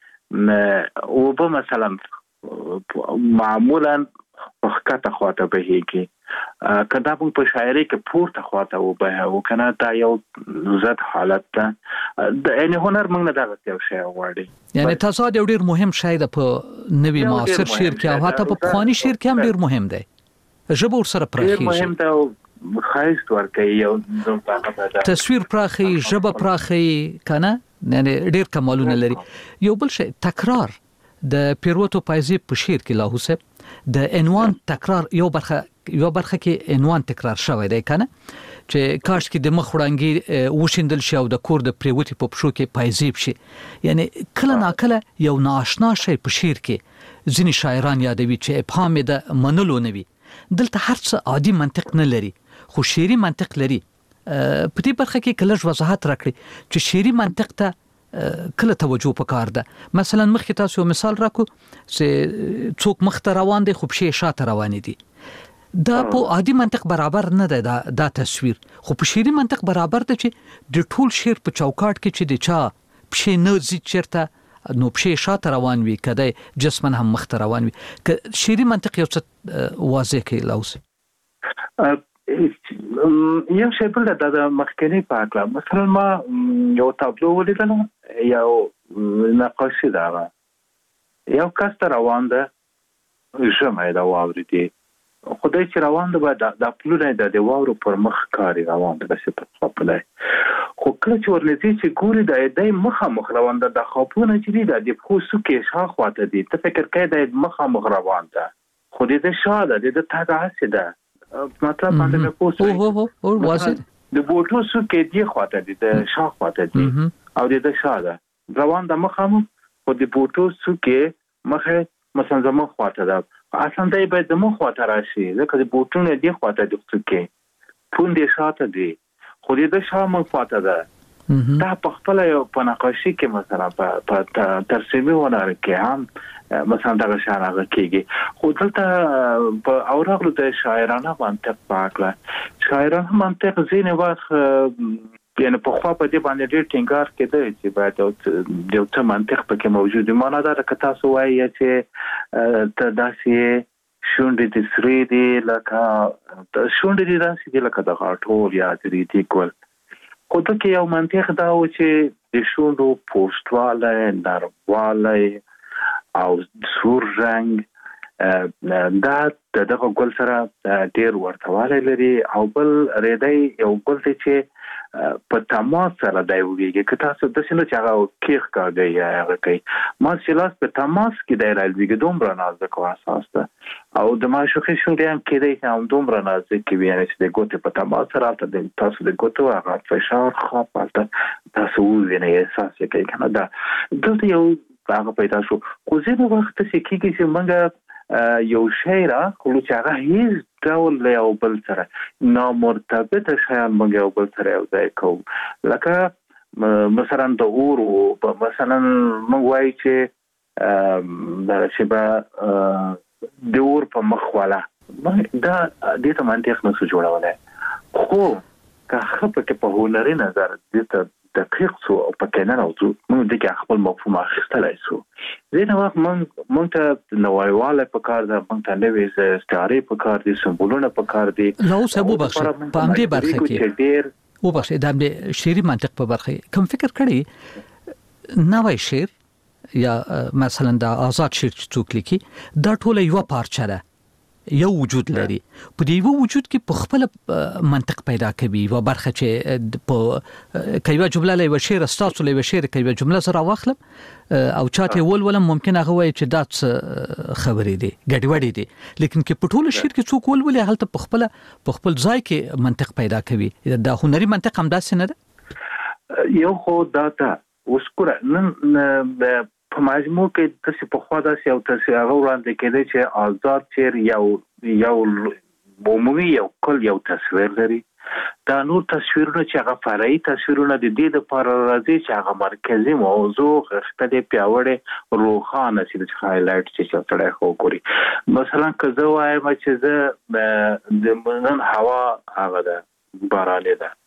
کې او په مثلا معمولا وخته خواته بهيږي کدا په شاعري کې پورته خواته و به او کنه دا یو زت حالت ده د ان هنر موږ نه دا یو شی غواړي یعنی تاسو د ډیر مهم شی د په نوي معاصر شعر کې او حتی په پخوانی شعر کې هم ډیر مهم دی ژبه سره پراخي مهم ده خاص ورکه یو تصویر پراخي ژبه پراخي کنه یعنی ډیر کمالونه لري یو بل شی تکرار د پیروتو پایزی په شعر کې لاهو سه د عنوان تکرار یو برخه یو برخه کې عنوان تکرار شوی دی کنه چې کاش کې د مخ وړاندې وشیندل شي او د کور د پریوتی په پښو کې پایزیب شي یعنی کله ناکله یو ناشنا شی په شعر کې ځینې شاعران یادوي چې ابهام د منلو نه وي دلته هر څه عادي منطق نه لري خو شعري منطق لري په دې برخه کې کله وضاحت راکړي چې شعري منطق ته کله توجه پکار ده مثلا مخکې تاسو مثال راکو چې څوک مخ ته روان دي خو په شاته روان دي دا په عادي منطق برابر نه ده دا, دا تصویر خو په شعري منطق برابر ده چې د ټول شعر په چوکاټ کې چې د چا په نه زی چرته نو په شاته روان وي کده جسمن هم مخ ته روان وي ک شعري منطق یو څه واضح کوي لاوس یو شی بل د مخکنی پاکلا مثلا ما یو تابلو ولیدل یو نقاشي دا یو کس روان ده ژمه دا واوري دي خدای چې روان ده د پلونه د واورو پر مخ کاری روان ده چې په خپل خو کله چې ورنځي چې ګوري د دای مخه مخ روان ده د خپونه چې دي د پوسو کې شاخواته دي ته فکر کوي د مخه مخ روان ده خو دې شاده دې ته تاسو ده مطلب باندې مې پوسو او هو او واضح د بوټو سو کې دی خواته دي د شاخ خواته دي او د شاده روان د مخامو خو د بوټو سو کې مخه مثلا زمو خواته ده اصلا دای باید زمو خواته راشي ځکه د بوټونو دی خواته دي سو کې پوندې شاته دي خو د شامو خواته ده دا په خپل یو په نقاشي کې مثلا په ترسیمي هنر کې هم مثلا دا شانه کېږي خو دلته په اورغلو د شاعرانه منطق پاکله شاعرانه منطق زینه وخت یعنی په خوا په دې باندې ډېر ټینګار کېده چې باید یو څه منطق پکې موجود وي معنا دا که تاسو وایي چې ته داسې شونډې دې سرې دي لکه شونډې دې داسې دي لکه د غاټول یا د ریتي ګل خو دا کې یو منطق دا و چې د شونډو پوستواله نرمواله او سور رنگ دا دغه ګل سره ډېر ورتواله لري او بل ریدای یو ګل چې په تماس سره دی ویږي که تاسو د شنو چې هغه کیخ کاږي یا هغه کوي ما سلاس په تماس کې دی راځي دومره نازک او اساس ده او د ماشوخي شونډې هم کېدای چې هم دومره نازک وي یعنی چې د ګوتې په تماس سره د تاسو د ګوتو هغه فشار خاطر تاسو وینئ احساس کوي کنه دا دلته یو هغه پیدا شو خو ځینې وخت چې کېږي چې موږ یو شی را خو چې هغه هیڅ ډول له یو بل سره نامرتبط شیان موږ یو بل سره یو ځای کوو لکه مثلا د اورو مثلا موږ وایي چې دا چې به د اور په مخ والا دا دې ته منطق نه څه جوړولای خو که خپه کې په هنري نظر دې ته دقیق سو او پکې نه راوځو موږ د خپل مفهوم اخیستلای سو زه نو موږ موږ ته نوایواله په کار ده موږ ته نوې استعاره په کار دي سمبولونه په کار دي نو سبب بخښ په همدې برخه کې ډیر او بخښ د شعري منطق په برخه کوم فکر کړی نوای شعر یا مثلا د آزاد شعر څوک لیکي دا ټول یو پارچه ده یو وجود لري په دې یو وجود کې په خپل منطق پیدا کوي و برخه چې په کایو جمله له شعر استاسو له شعر کایو جمله سره واخلم او چاته ول ولم ممکن هغه وایي چې دا خبرې دي ګډوډي دي لیکن کې په ټول شعر کې څوک ول ولې هلته په خپل په خپل ځای کې منطق پیدا کوي دا هنري منطق هم داسې نه ده یو خو دا ته وسکره نن په مجموع کې تاسو په خوا داسې او تاسو هغه وړاندې کېدای چې آزاد شعر یو یو عمومي یو کل یو تصویر لري دا نور تصویرونه چې هغه فرعي تصویرونه د دې لپاره راځي چې هغه مرکزي موضوع غښتلې پیاوړې روښانه شي چې هایلایټ شي چې سره خو ګوري مثلا که زه وایم چې زه د نن هوا هغه ده بارانه ده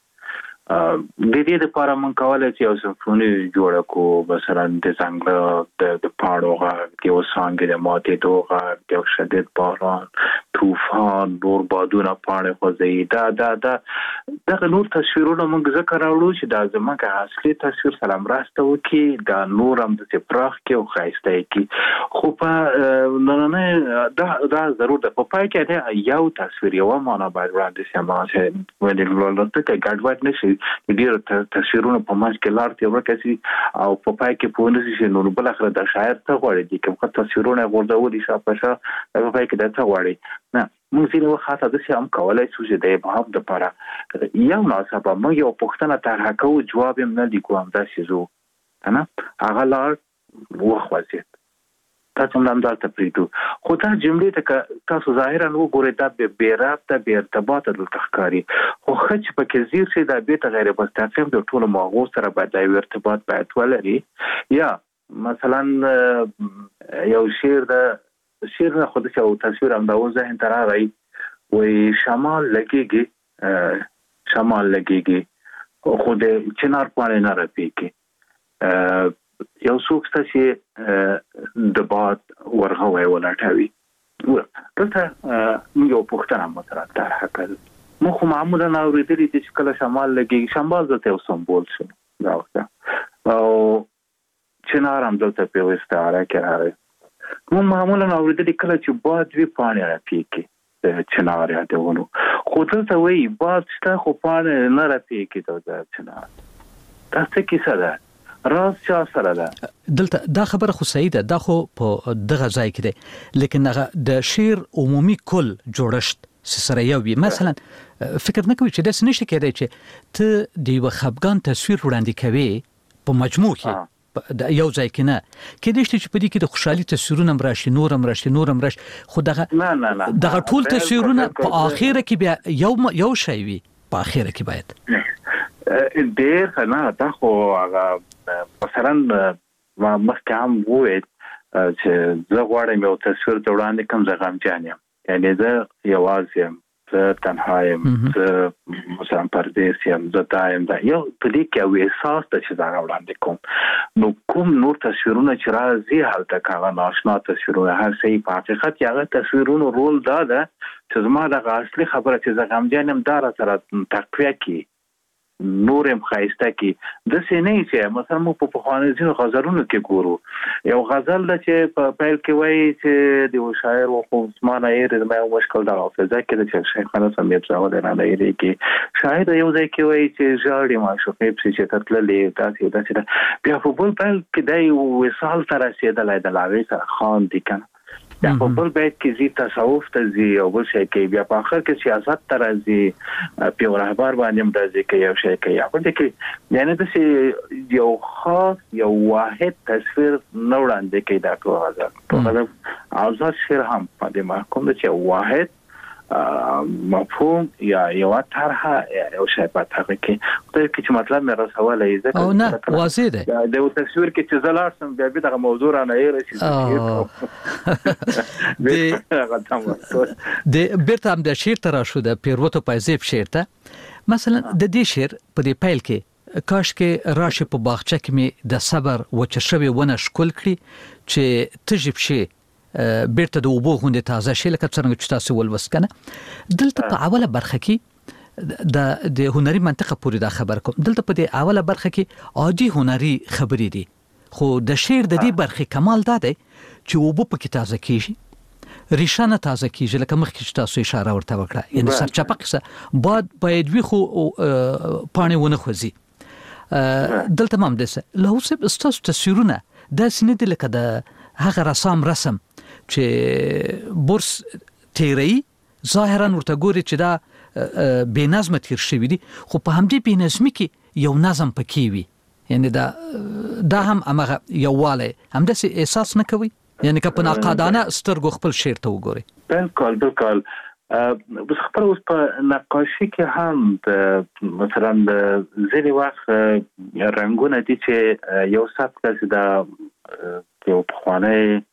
د دې لپاره مونږ کولای چې یو سمفوني جوړ کو مثلا د څنګه د د پاړو غږ کې وسانګ د ماته دوغه د شدید باران طوفان نور بادونه پاڼې خوځي دا دا دا دغه نور تصویرونه مونږ ذکر راوړو چې دا زموږه اصلي تصویر سلام راسته وکي دا نور هم د پراخ کې او خاصه کې خو په نه نه دا دا ضرور ده په پای کې یو تصویر یو معنا باید وړاندې شي ما چې ولې لولته کې ګډوډ نشي ډیر تصویرونه په ماج کې لار ته ورکسي او په پای کې په نس شي نور بل اخر د شاعر ته غوړي دي کوم تصویرونه ورته شاپه شا په پای کې د ته غوړي نه موږ یې وخاطه د سیام کولای شو چې د ابهام د لپاره یو ناسبه موږ یو پښتنه طرح کوو جواب یې نه دی کوم دا شی زو کنه هغه لار وخوځي تاسو هم دا ته پریدو خو دا جملې ته تاسو ظاهرا وګورئ دا به بیرته به ارتباط د تخکاری خو خچ په کې زیر شي دا به غیر مستقیم د ټولو موضوع سره باید د ارتباط باید ولري یا مثلا یو شعر د شعر نه خود څه او تصویر هم دا ذهن تر راځي وې شمال لګيږي شمال لګيږي خو د چنار پاڼې نه راپېږي یو څوک چې د باد ورغوي ولاټوي دلته یو پښتنه مثلا طرح کړل مخ معمولا اوریدلی چې کله شمال لګيږي شمال د یو سمبول شو دا وخت او چنار هم دلته په استعاره کې راځي مو معمولا اوریدلی کله چې باد وی پانی راپېږي د چنار یادونو خو دلته وی باد شته خو پانی نه راپېږي د چنار تاسو کې څه ده راز چا سره ده دلته دا خبره خو صحیح ده دا خو په دغه ځای کې ده لیکن هغه د شعر عمومي کل جوړښت سره یو وي مثلا فکر نه کوي چې د سنشت کېدای چې ته د یو خپګان تصویر وړاندې کوي په مجموع کې د یو ځای کې نه کېدای شي چې په دې کې د خوشحالي تصویرونه راشي نور هم راشي نور هم راشي خو دغه نه نه نه دغه ټول تصویرونه په اخیره کې بیا یو یو شی وي په اخیره کې باید ډېر نه دا خو هغه مثلا ما مخکې هم وویل چې زه غواړم یو تصویر ته وړاندې کوم زه غمجن یم یعنې زه یوازې یم زه تنها یم زه مثلا پردیس یم زه دا یم دا یو په دې کې یو احساس ده چې دا وړاندې کوم نو کوم نور تصویرونه چې راځي هلته هغه ناشنا تصویرونه هر څه په حقیقت هغه تصویرونو رول دا ده چې زما د اصلي خبره چې زه غمجن یم دا را سره تقویه کی نور هم خایسته کی د سینې چې مثلا مو په خوانې ځینو غزلونو کې ګورو یو غزل د چې په پیل کې وایي چې د شاعر او عثمان ایر د مې مشکل دا حافظه کې چې شیخ خان سمیت راو د نه لري کې شاعر یو ځای کې وایي چې ژاړي ما شو په چې تطللې تاسو داسې بیا په بل پیل کې د وصال تر رسیدلای د لاوي سره خان دي کنه دا په بل بیت کې زی تصوف ته زی او بل شي کې بیا په اخر کې سیاست تر زی په رهبر باندې هم د ځکه یو شي کې یا په دې کې یعنی د یو خاص یو واحد تصویر نو وړاندې کې دا کوه غواړم آزاد شعر هم په دې محکوم چې واحد مفهوم یا یو طرح یو شی په هغه کې خو کې چې مطلب مې رسوله یې ځکه او نه واضح ده د تصویر کې چې زلارسم بیا به دغه موضوع را نه یې رسېږي د بیرته هم د شعر تر شو د پیروتو پایزیب شعر ته مثلا د دې شعر په دې پیل کې کاش کې راشه په باغچه کې می د صبر وچشوي ونه شکل کړی چې تجب شي بیرته د اوبو غونډه تازه شي لکه څنګه چې تاسو ولوسکنه. دلته په اوله برخه کې د د هنري منطقه پورې دا خبر کوم. دلته په دې اوله برخه کې عادي هنري خبرې دي، خو د شعر د دې برخه کمال دا دی چې اوبو په تازه کیږي، ریشانه تازه کیږي لکه مخکې چې تاسو اشاره ورته وکړه، یعنی سرچپه قصه باد باید وي خو پانی ونه خوځي. دلته مام دسه له اوسه استاسو تصویرونه د سند لکه د هغه رسام رسم چې بورس تیری ظاهرا ورته ګوري چې دا بے نظم تیر شوی دي، خو په همدې بے نظمي کې یو نظم پکې وي، یعنی دا دا هم هغه یواله هم د احساس نه کوي، یعنی که په ناقادانه سترګو خپل شعر ته وګوري. بالکل بالکل. بس خبر اوس په نقاشي کې هم د مثلا د ځینې وخت رنگونه دي چې یو سات کې دا یو پخوانی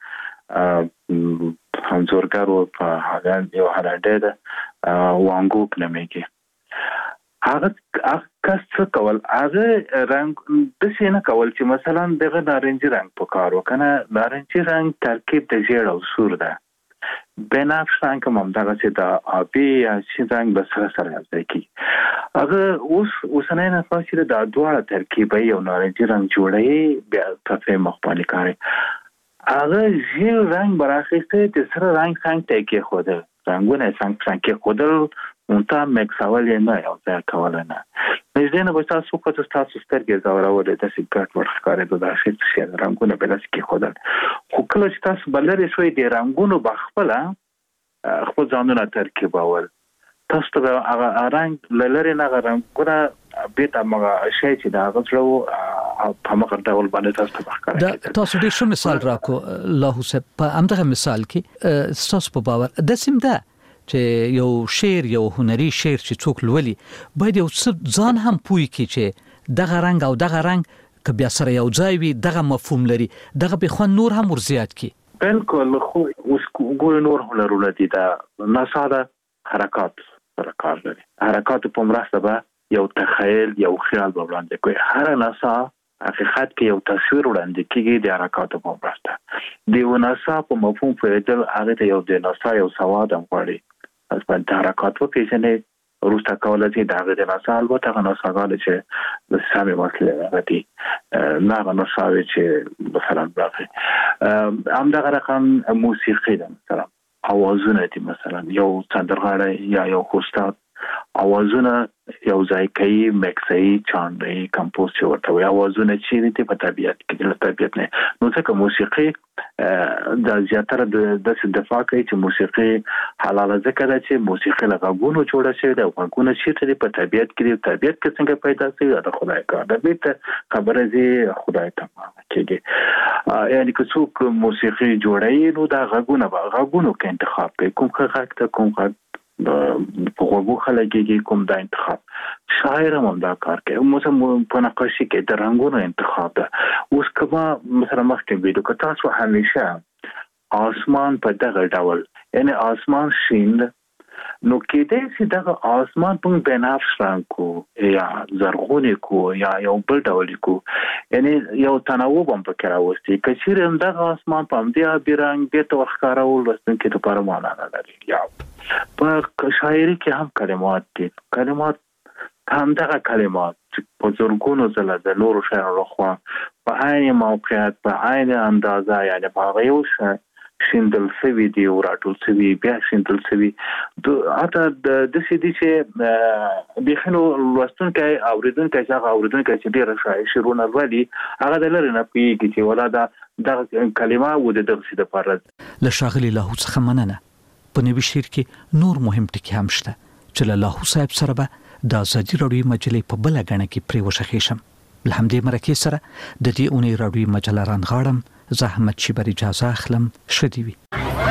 همزورګر و په هغه یو هلنډی ده وانګوک نومیږي، هغه کس څه کول هغه رنگ د څه نه کول چې مثلا دغه نارنجي رنگ په کار وکنه. نارنجي رنگ ترکیب د ژیړ او سور ده، بنفش رنگ هم دغه چې د آبي یا شین رنگ به سره سره یوځای کیږي. هغه اوس اوسنۍ نسل چې د دواړه ترکیب یو نارنجي رنگ جوړوي بیا په مخ باندې کاری هغه ژیړ رنگ براخسته چې سره رنگ څنګه ته کې خوده رنگونه څنګه څنګه خودل مونته مکسول نه یو ځای کول نه. نږدې نه به تاسو کو تاسو سترګې زاورول د سګرټ ورخاره د داخل شي رنگونه بلس کې خودل، خو کله چې تاسو بلری شوي د رنگونو بخپله خپل ځانونه ترکیبول تاسو ته هغه رنگ لری نه رنگونه بیت هغه شی چې دا غوړو په مخ ډول باندې تاسو ته ښکاري. دا تاسو ډیر ښه مثال راکو الله حسب په همدغه مثال کې تاسو په باور د سیم ده چې یو شعر یو هنري شعر چې څوک لولي باید یو څه ځان هم پوي کی چې دغه رنگ او دغه رنگ که بیا سره یو ځای وي دغه مفهوم لري، دغه به خو نور هم ورزیات کی. بالکل. خو اوس ګور نور هنرونه دي دا ناساده حرکات سره کار لري، حرکات په مرسته به یو تخیل یو خیال به وړاندې کوي. هر ناسا حقیقت کې یو تصویر وړاندې کیږي د حرکاتو په مرسته. د یو ناسا په مفهوم پوهېدل هغه ته یو د ناسا یو سواد هم غواړي، از باندې حرکات وپېژنې وروسته کولی شي د هغې د ناسا البته هغه ناساګانې چې د سمې مسلې هغه دي نه هغه ناساوې چې مثلا راغلي همدغه رقم موسیقي ده، مثلا اوازونه دي، مثلا یو سندرغاړی یا یو استاد اوازونه یو ځای کوي مکسي چاندي کمپوز چې ورته وي اوازونه چې دي په طبیعت کې د طبیعت نه نو ځکه موسیقي د زیاتره د داسې دفاع کوي چې موسیقي حلاله ځکه ده چې موسیقي له غږونو جوړه شوې ده، غږونه چې په طبیعت کې د طبیعت کې څنګه پیدا شوي د خدای کار ده، بیرته خبره زی خدای ته کېږي. یعنی که څوک موسیقي جوړوي نو دا غږونه به غږونو کې انتخاب کوي، کوم غږ ته کوم غږ په غوږو خلګيږي کوم دا انتخاب. شاعر هم دا کار کوي، مثلا په نقاشي کې د رنگونو انتخاب ده. اوس کما مثلا مخکې ویډیو کې تاسو همیشه آسمان په دغه ډول یعنی آسمان شین نو کېدای شي دغه آسمان په بنفش رنگ کو یا زرغونی کو یا یو بل ډول کو، یعنی یو تنوع هم پکې راوستي. کچیر هم دغه آسمان په همدې آبي رنگ د تو ښکارول لوستونکو ته لپاره معنا نه لري. یا په شاعري کې هم کلمات دي، کلمات هم دغه کلمات په زرګونو ځله د نورو شاعرانو خوا په عین موقعیت په عین اندازه یعنی په هغه یو شیندل سوي دی او راټول سوي بیا شیندل سوي اته د دې دي چې بخنو لوستونکو اوریدونکو چې اوریدونکو چې ډیر شعرونه ولي هغه د لری نه پیږي چې ولا دا د کلمه و د دغه د فرض له شاغلي له څخه مننه. په نوي شعر کې نور مهم ټکي هم شته چې له الله صاحب سره به د ازادي راډیو مجلې په بل غنه کې پری وشخېشم. الحمدې مرکه سره د دې اونۍ راډیو مجله ران غاړم زحمت شي بر اجازه اخلم. شدي وي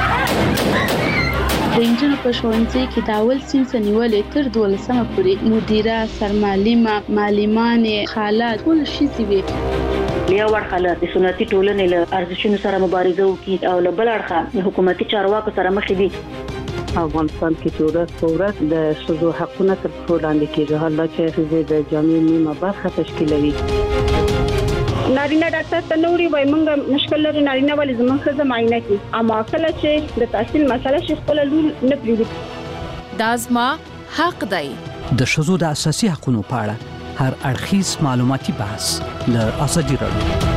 د انجنونو په ښوونځي کې د اول صنف نیولې تر دولسمه پورې مدیره سرمعلمه معلمانې خالات ټول شي وي. لیا ورخاله د سنتي ټولنې له ارزښتونو سره مبارزه وکړي او له بل اړخه حکومتي چارواکو سره مخ دي. افغانستان کې چې ورځ په ورځ د ښځو حقونه تر پښو لاندې کېږي، حالا چې ښځې د جامعې نیمه برخه تشکیلوي. نارینه ډاکټر ته نوري وای مونږ مشکل لري نارینه ولې زموږ ښځه معاینه کوي، اما کله چې د تحصیل مسله شي خپل لور نه پریږدي. دا زما حق دی. د ښځو د اساسي حقوقو په اړه هر اړخیز معلوماتي بحث له ازادي راډیو